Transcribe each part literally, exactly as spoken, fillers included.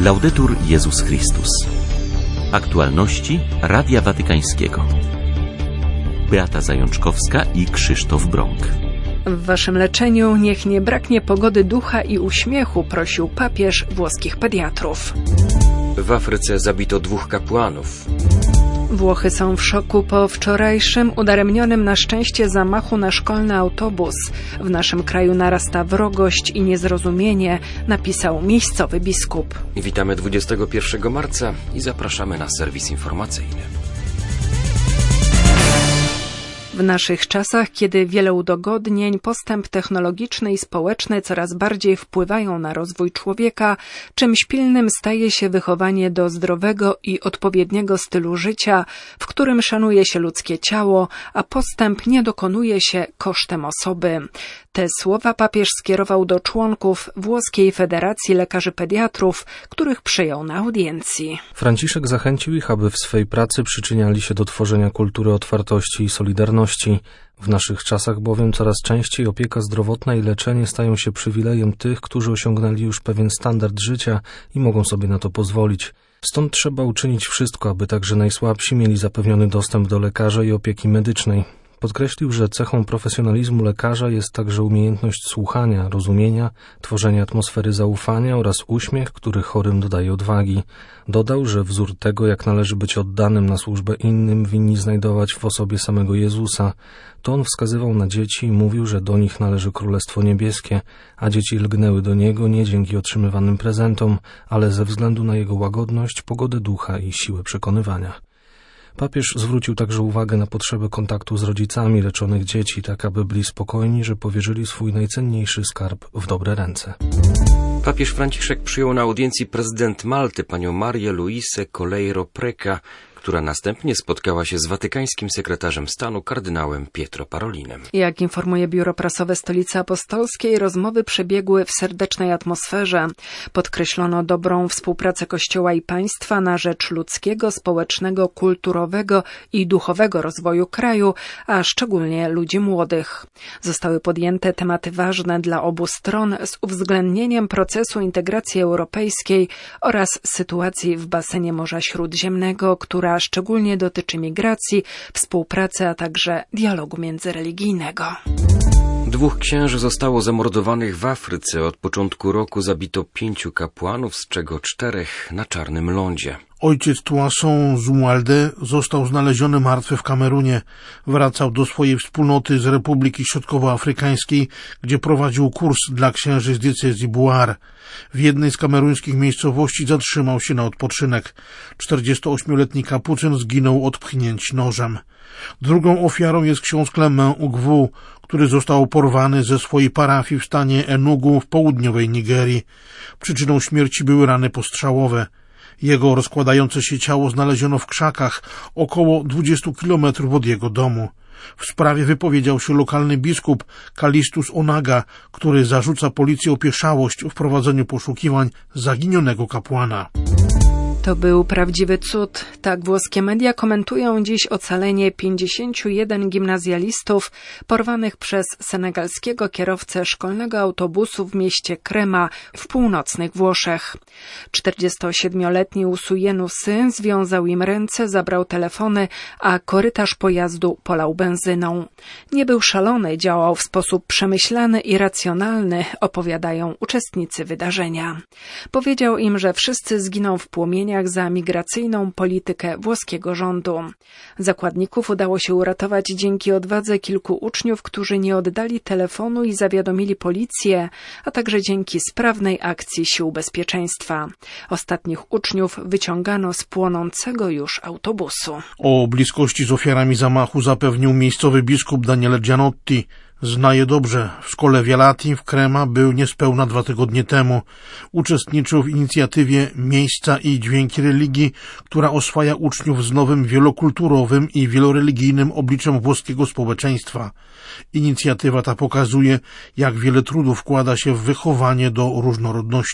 Laudetur Jezus Chrystus. Aktualności Radia Watykańskiego. Beata Zajączkowska i Krzysztof Brąk. W waszym leczeniu niech nie braknie pogody ducha i uśmiechu, prosił papież włoskich pediatrów. W Afryce zabito dwóch kapłanów. Włochy są w szoku po wczorajszym udaremnionym na szczęście zamachu na szkolny autobus. W naszym kraju narasta wrogość i niezrozumienie, napisał miejscowy biskup. Witamy dwudziestego pierwszego marca i zapraszamy na serwis informacyjny. W naszych czasach, kiedy wiele udogodnień, postęp technologiczny i społeczny coraz bardziej wpływają na rozwój człowieka, czymś pilnym staje się wychowanie do zdrowego i odpowiedniego stylu życia, w którym szanuje się ludzkie ciało, a postęp nie dokonuje się kosztem osoby. Te słowa papież skierował do członków Włoskiej Federacji Lekarzy Pediatrów, których przyjął na audiencji. Franciszek zachęcił ich, aby w swej pracy przyczyniali się do tworzenia kultury otwartości i solidarności. W naszych czasach bowiem coraz częściej opieka zdrowotna i leczenie stają się przywilejem tych, którzy osiągnęli już pewien standard życia i mogą sobie na to pozwolić. Stąd trzeba uczynić wszystko, aby także najsłabsi mieli zapewniony dostęp do lekarza i opieki medycznej. Podkreślił, że cechą profesjonalizmu lekarza jest także umiejętność słuchania, rozumienia, tworzenia atmosfery zaufania oraz uśmiech, który chorym dodaje odwagi. Dodał, że wzór tego, jak należy być oddanym na służbę innym, winni znajdować w osobie samego Jezusa. To on wskazywał na dzieci i mówił, że do nich należy Królestwo Niebieskie, a dzieci lgnęły do niego nie dzięki otrzymywanym prezentom, ale ze względu na jego łagodność, pogodę ducha i siłę przekonywania. Papież zwrócił także uwagę na potrzebę kontaktu z rodzicami leczonych dzieci, tak aby byli spokojni, że powierzyli swój najcenniejszy skarb w dobre ręce. Papież Franciszek przyjął na audiencji prezydent Malty, panią Marię Luisę Coleiro Preca, która następnie spotkała się z watykańskim sekretarzem stanu kardynałem Pietro Parolinem. Jak informuje biuro prasowe Stolicy Apostolskiej, rozmowy przebiegły w serdecznej atmosferze. Podkreślono dobrą współpracę Kościoła i państwa na rzecz ludzkiego, społecznego, kulturowego i duchowego rozwoju kraju, a szczególnie ludzi młodych. Zostały podjęte tematy ważne dla obu stron z uwzględnieniem procesu integracji europejskiej oraz sytuacji w basenie Morza Śródziemnego, która szczególnie dotyczy migracji, współpracy, a także dialogu międzyreligijnego. Dwóch księży zostało zamordowanych w Afryce. Od początku roku zabito pięciu kapłanów, z czego czterech na Czarnym Lądzie. Ojciec Toussaint Zumualde został znaleziony martwy w Kamerunie. Wracał do swojej wspólnoty z Republiki Środkowoafrykańskiej, gdzie prowadził kurs dla księży z diecezji Buar. W jednej z kameruńskich miejscowości zatrzymał się na odpoczynek. czterdziestoośmioletni kapucyn zginął od pchnięć nożem. Drugą ofiarą jest ksiądz Clement Ugwu, który został porwany ze swojej parafii w stanie Enugu w południowej Nigerii. Przyczyną śmierci były rany postrzałowe. Jego rozkładające się ciało znaleziono w krzakach około dwudziestu kilometrów od jego domu. W sprawie wypowiedział się lokalny biskup Kalistus Onaga, który zarzuca policji opieszałość w prowadzeniu poszukiwań zaginionego kapłana. To był prawdziwy cud. Tak włoskie media komentują dziś ocalenie pięćdziesięciu jeden gimnazjalistów porwanych przez senegalskiego kierowcę szkolnego autobusu w mieście Crema w północnych Włoszech. czterdziestosiedmioletni Usujenu syn związał im ręce, zabrał telefony, a korytarz pojazdu polał benzyną. Nie był szalony, działał w sposób przemyślany i racjonalny, opowiadają uczestnicy wydarzenia. Powiedział im, że wszyscy zginą w płomieniach za migracyjną politykę włoskiego rządu. Zakładników udało się uratować dzięki odwadze kilku uczniów, którzy nie oddali telefonu i zawiadomili policję, a także dzięki sprawnej akcji sił bezpieczeństwa. Ostatnich uczniów wyciągano z płonącego już autobusu. O bliskości z ofiarami zamachu zapewnił miejscowy biskup Daniele Gianotti. Zna je dobrze. W szkole Vialati w Crema był niespełna dwa tygodnie temu. Uczestniczył w inicjatywie Miejsca i Dźwięki Religii, która oswaja uczniów z nowym wielokulturowym i wieloreligijnym obliczem włoskiego społeczeństwa. Inicjatywa ta pokazuje, jak wiele trudu wkłada się w wychowanie do różnorodności.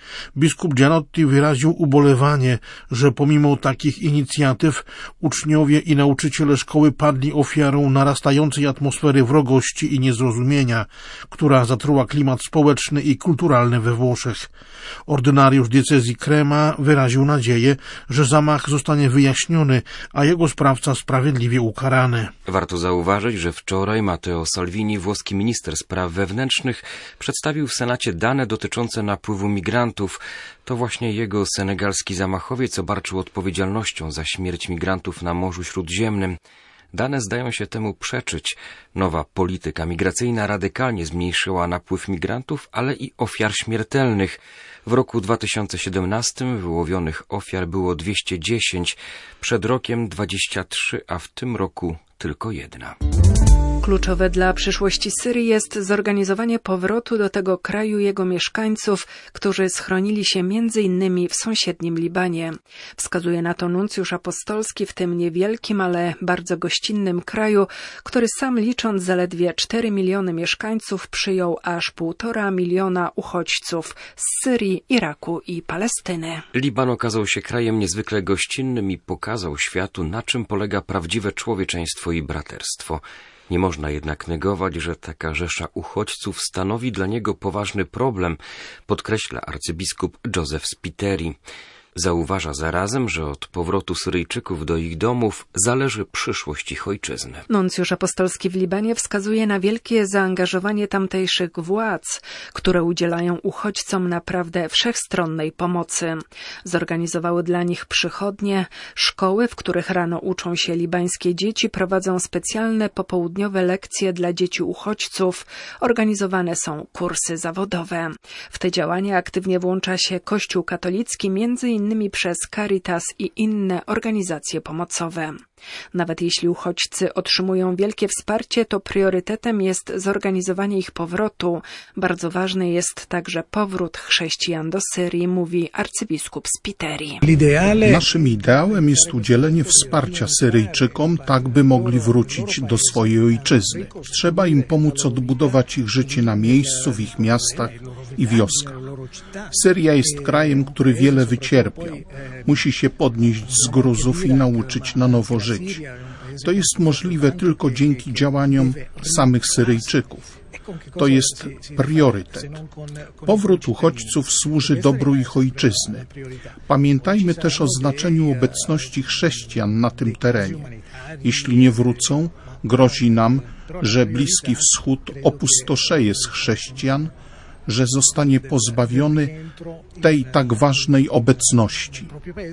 Biskup Gianotti wyraził ubolewanie, że pomimo takich inicjatyw uczniowie i nauczyciele szkoły padli ofiarą narastającej atmosfery wrogości i niezrozumienia, która zatruła klimat społeczny i kulturalny we Włoszech. Ordynariusz diecezji Crema wyraził nadzieję, że zamach zostanie wyjaśniony, a jego sprawca sprawiedliwie ukarany. Warto zauważyć, że wczoraj Matteo Salvini, włoski minister spraw wewnętrznych, przedstawił w Senacie dane dotyczące napływu migrantów. To właśnie jego senegalski zamachowiec obarczył odpowiedzialnością za śmierć migrantów na Morzu Śródziemnym. Dane zdają się temu przeczyć. Nowa polityka migracyjna radykalnie zmniejszyła napływ migrantów, ale i ofiar śmiertelnych. W roku dwa tysiące siedemnastym wyłowionych ofiar było dwieście dziesięć, przed rokiem dwadzieścia trzy, a w tym roku tylko jedna. Kluczowe dla przyszłości Syrii jest zorganizowanie powrotu do tego kraju jego mieszkańców, którzy schronili się między innymi w sąsiednim Libanie. Wskazuje na to nuncjusz apostolski w tym niewielkim, ale bardzo gościnnym kraju, który sam licząc zaledwie cztery miliony mieszkańców przyjął aż półtora miliona uchodźców z Syrii, Iraku i Palestyny. Liban okazał się krajem niezwykle gościnnym i pokazał światu, na czym polega prawdziwe człowieczeństwo i braterstwo. Nie można jednak negować, że taka rzesza uchodźców stanowi dla niego poważny problem, podkreśla arcybiskup Joseph Spiteri. Zauważa zarazem, że od powrotu Syryjczyków do ich domów zależy przyszłość ich ojczyzny. Nuncjusz apostolski w Libanie wskazuje na wielkie zaangażowanie tamtejszych władz, które udzielają uchodźcom naprawdę wszechstronnej pomocy. Zorganizowały dla nich przychodnie, szkoły, w których rano uczą się libańskie dzieci, prowadzą specjalne popołudniowe lekcje dla dzieci uchodźców, organizowane są kursy zawodowe. W te działania aktywnie włącza się Kościół katolicki, między innymi innymi przez Caritas i inne organizacje pomocowe. Nawet jeśli uchodźcy otrzymują wielkie wsparcie, to priorytetem jest zorganizowanie ich powrotu. Bardzo ważny jest także powrót chrześcijan do Syrii, mówi arcybiskup Spiteri. Naszym ideałem jest udzielenie wsparcia Syryjczykom, tak by mogli wrócić do swojej ojczyzny. Trzeba im pomóc odbudować ich życie na miejscu, w ich miastach i wioskach. Syria jest krajem, który wiele wycierpiał. Musi się podnieść z gruzów i nauczyć na nowo żyć. To jest możliwe tylko dzięki działaniom samych Syryjczyków. To jest priorytet. Powrót uchodźców służy dobru ich ojczyzny. Pamiętajmy też o znaczeniu obecności chrześcijan na tym terenie. Jeśli nie wrócą, grozi nam, że Bliski Wschód opustoszeje z chrześcijan, że zostanie pozbawiony tej tak ważnej obecności.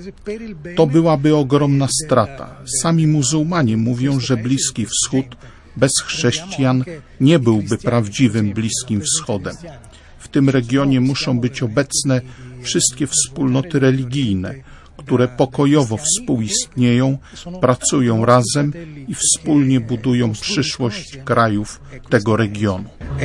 To byłaby ogromna strata. Sami muzułmanie mówią, że Bliski Wschód bez chrześcijan nie byłby prawdziwym Bliskim Wschodem. W tym regionie muszą być obecne wszystkie wspólnoty religijne, które pokojowo współistnieją, pracują razem i wspólnie budują przyszłość krajów tego regionu.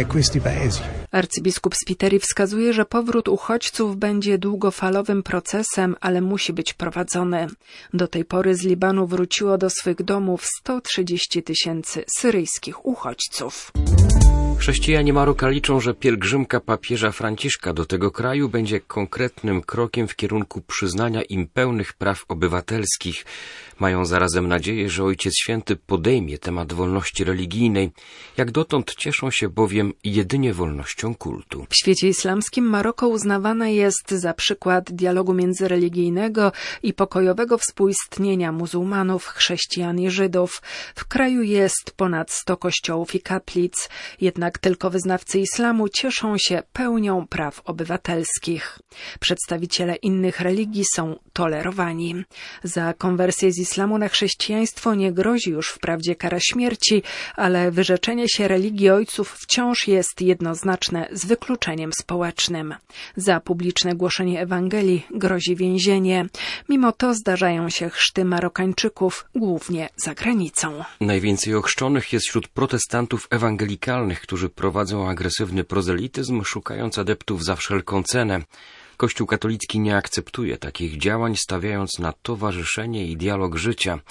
Arcybiskup Spiteri wskazuje, że powrót uchodźców będzie długofalowym procesem, ale musi być prowadzony. Do tej pory z Libanu wróciło do swych domów sto trzydzieści tysięcy syryjskich uchodźców. Chrześcijanie Maroka liczą, że pielgrzymka papieża Franciszka do tego kraju będzie konkretnym krokiem w kierunku przyznania im pełnych praw obywatelskich. Mają zarazem nadzieję, że Ojciec Święty podejmie temat wolności religijnej. Jak dotąd cieszą się bowiem jedynie wolnością kultu. W świecie islamskim Maroko uznawane jest za przykład dialogu międzyreligijnego i pokojowego współistnienia muzułmanów, chrześcijan i Żydów. W kraju jest ponad sto kościołów i kaplic, jednak tylko wyznawcy islamu cieszą się pełnią praw obywatelskich. Przedstawiciele innych religii są tolerowani. Za konwersję z islamu na chrześcijaństwo nie grozi już wprawdzie kara śmierci, ale wyrzeczenie się religii ojców wciąż jest jednoznaczne z wykluczeniem społecznym. Za publiczne głoszenie Ewangelii grozi więzienie. Mimo to zdarzają się chrzty Marokańczyków, głównie za granicą. Najwięcej ochrzczonych jest wśród protestantów ewangelikalnych, którzy prowadzą agresywny prozelityzm, szukając adeptów za wszelką cenę. Kościół katolicki nie akceptuje takich działań, stawiając na towarzyszenie i dialog życia.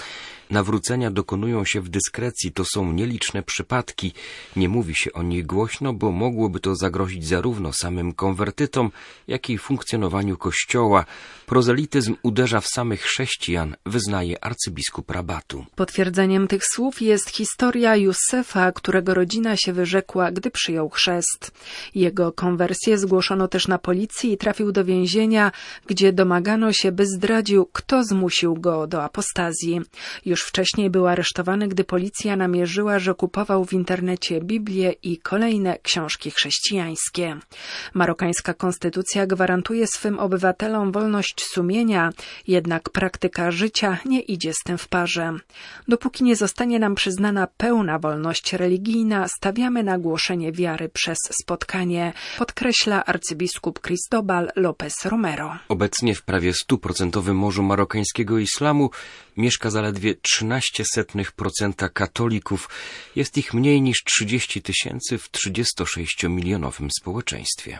nawrócenia dokonują się w dyskrecji, to są nieliczne przypadki. Nie mówi się o nich głośno, bo mogłoby to zagrozić zarówno samym konwertytom, jak i funkcjonowaniu Kościoła. Prozelityzm uderza w samych chrześcijan, wyznaje arcybiskup Rabatu. Potwierdzeniem tych słów jest historia Józefa, którego rodzina się wyrzekła, gdy przyjął chrzest. Jego konwersję zgłoszono też na policji i trafił do więzienia, gdzie domagano się, by zdradził, kto zmusił go do apostazji. Już wcześniej był aresztowany, gdy policja namierzyła, że kupował w internecie Biblię i kolejne książki chrześcijańskie. Marokańska konstytucja gwarantuje swym obywatelom wolność sumienia, jednak praktyka życia nie idzie z tym w parze. Dopóki nie zostanie nam przyznana pełna wolność religijna, stawiamy na głoszenie wiary przez spotkanie, podkreśla arcybiskup Cristobal López Romero. Obecnie w prawie stuprocentowym morzu marokańskiego islamu mieszka zaledwie trzynaście setnych procenta katolików. Jest ich mniej niż trzydzieści tysięcy w trzydziestosześciomilionowym społeczeństwie.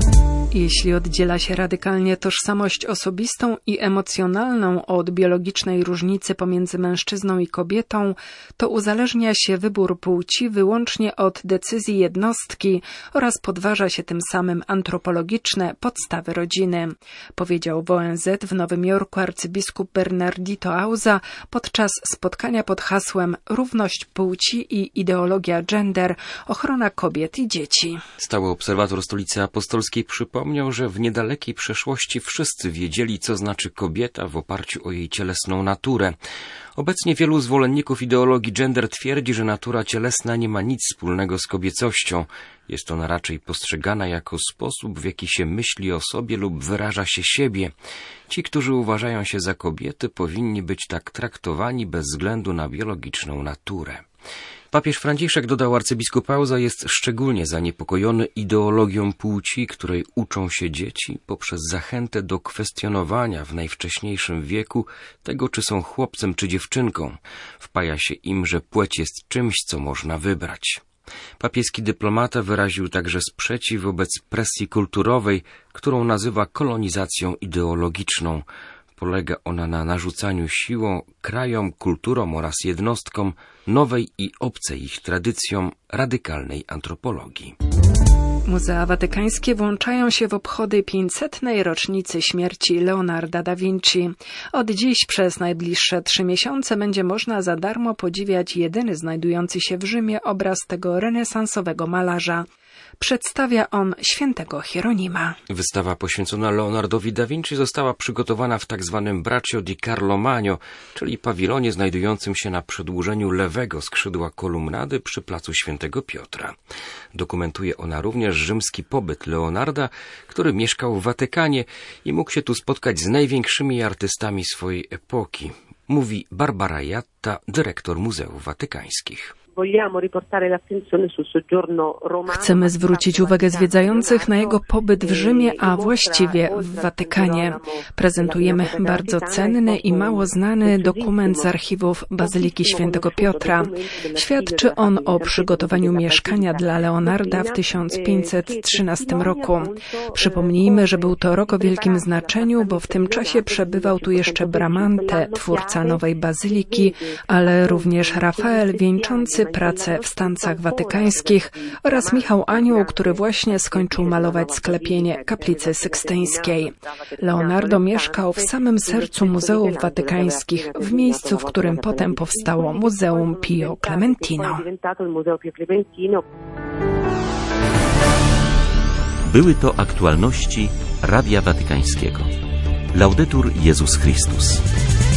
Jeśli oddziela się radykalnie tożsamość osobistą i emocjonalną od biologicznej różnicy pomiędzy mężczyzną i kobietą, to uzależnia się wybór płci wyłącznie od decyzji jednostki oraz podważa się tym samym antropologiczne podstawy rodziny, powiedział w O N Z w Nowym Jorku arcybiskup Bernardito Auza podczas spotkania pod hasłem Równość płci i ideologia gender, ochrona kobiet i dzieci. Stały obserwator Stolicy Apostolskiej przypomniał, że w niedalekiej przeszłości wszyscy wiedzieli, co znaczy kobieta w oparciu o jej cielesną naturę. Obecnie wielu zwolenników ideologii gender twierdzi, że natura cielesna nie ma nic wspólnego z kobiecością. Jest ona raczej postrzegana jako sposób, w jaki się myśli o sobie lub wyraża się siebie. Ci, którzy uważają się za kobiety, powinni być tak traktowani bez względu na biologiczną naturę. Papież Franciszek, dodał arcybiskup Auza, jest szczególnie zaniepokojony ideologią płci, której uczą się dzieci poprzez zachętę do kwestionowania w najwcześniejszym wieku tego, czy są chłopcem czy dziewczynką. Wpaja się im, że płeć jest czymś, co można wybrać. Papieski dyplomata wyraził także sprzeciw wobec presji kulturowej, którą nazywa kolonizacją ideologiczną. Polega ona na narzucaniu siłą krajom, kulturom oraz jednostkom nowej i obcej ich tradycjom radykalnej antropologii. Muzea watykańskie włączają się w obchody pięćsetnej rocznicy śmierci Leonarda da Vinci. Od dziś przez najbliższe trzy miesiące będzie można za darmo podziwiać jedyny znajdujący się w Rzymie obraz tego renesansowego malarza. Przedstawia on świętego Hieronima. Wystawa poświęcona Leonardowi da Vinci została przygotowana w tzw. Braccio di Carlo Magno, czyli pawilonie znajdującym się na przedłużeniu lewego skrzydła kolumnady przy placu Świętego Piotra. Dokumentuje ona również rzymski pobyt Leonarda, który mieszkał w Watykanie i mógł się tu spotkać z największymi artystami swojej epoki, mówi Barbara Jatta, dyrektor Muzeów Watykańskich. Chcemy zwrócić uwagę zwiedzających na jego pobyt w Rzymie, a właściwie w Watykanie. Prezentujemy bardzo cenny i mało znany dokument z archiwów Bazyliki Świętego Piotra. Świadczy on o przygotowaniu mieszkania dla Leonarda w tysiąc pięćset trzynastym roku. Przypomnijmy, że był to rok o wielkim znaczeniu, bo w tym czasie przebywał tu jeszcze Bramante, twórca nowej bazyliki, ale również Rafael wieńczący pracę w stancach watykańskich oraz Michał Anioł, który właśnie skończył malować sklepienie kaplicy sykstyńskiej. Leonardo mieszkał w samym sercu muzeów watykańskich, w miejscu, w którym potem powstało Muzeum Pio Clementino. Były to aktualności Radia Watykańskiego. Laudetur Jezus Chrystus.